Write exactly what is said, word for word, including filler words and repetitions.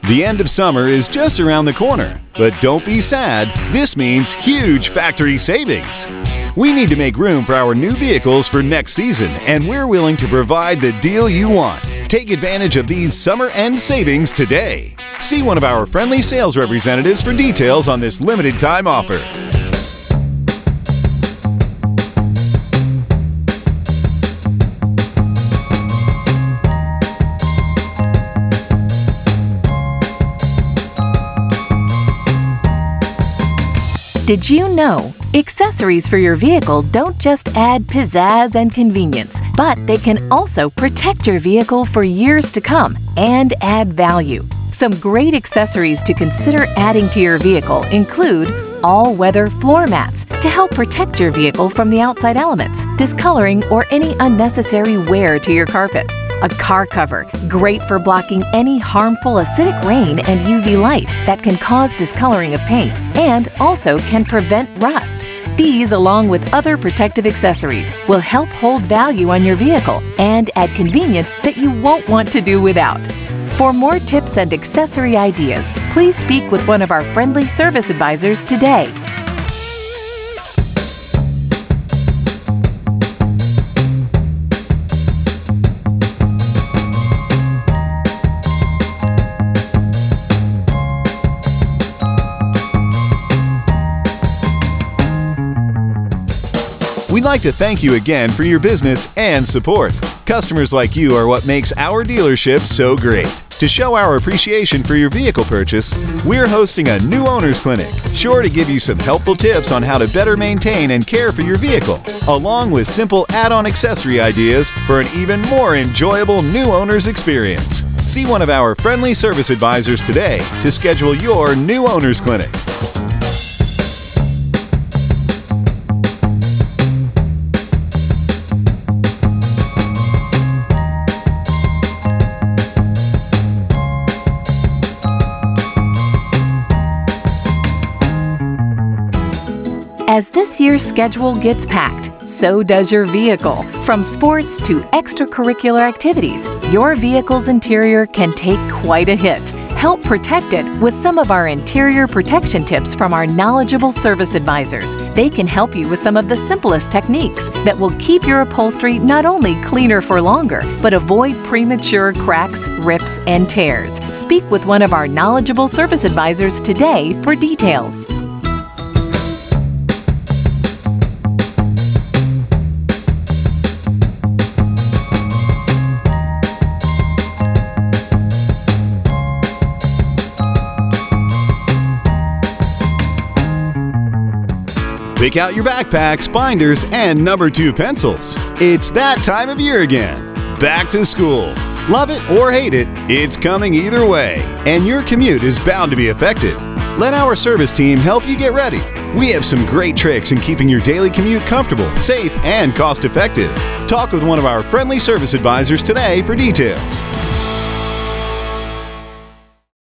The end of summer is just around the corner, but don't be sad. This means huge factory savings. We need to make room for our new vehicles for next season, and we're willing to provide the deal you want. Take advantage of these summer end savings today. See one of our friendly sales representatives for details on this limited time offer. Did you know? Accessories for your vehicle don't just add pizzazz and convenience, but they can also protect your vehicle for years to come and add value. Some great accessories to consider adding to your vehicle include all-weather floor mats to help protect your vehicle from the outside elements, discoloring, or any unnecessary wear to your carpet. A car cover, great for blocking any harmful acidic rain and U V light that can cause discoloring of paint and also can prevent rust. These, along with other protective accessories, will help hold value on your vehicle and add convenience that you won't want to do without. For more tips and accessory ideas, please speak with one of our friendly service advisors today. We'd like to thank you again for your business and support. Customers like you are what makes our dealership so great. To show our appreciation for your vehicle purchase, we're hosting a new owner's clinic, sure to give you some helpful tips on how to better maintain and care for your vehicle, along with simple add-on accessory ideas for an even more enjoyable new owner's experience. See one of our friendly service advisors today to schedule your new owner's clinic. As this year's schedule gets packed, so does your vehicle. From sports to extracurricular activities, your vehicle's interior can take quite a hit. Help protect it with some of our interior protection tips from our knowledgeable service advisors. They can help you with some of the simplest techniques that will keep your upholstery not only cleaner for longer, but avoid premature cracks, rips, and tears. Speak with one of our knowledgeable service advisors today for details. Pick out your backpacks, binders, and number two pencils. It's that time of year again. Back to school. Love it or hate it, it's coming either way, and your commute is bound to be affected. Let our service team help you get ready. We have some great tricks in keeping your daily commute comfortable, safe, and cost-effective. Talk with one of our friendly service advisors today for details.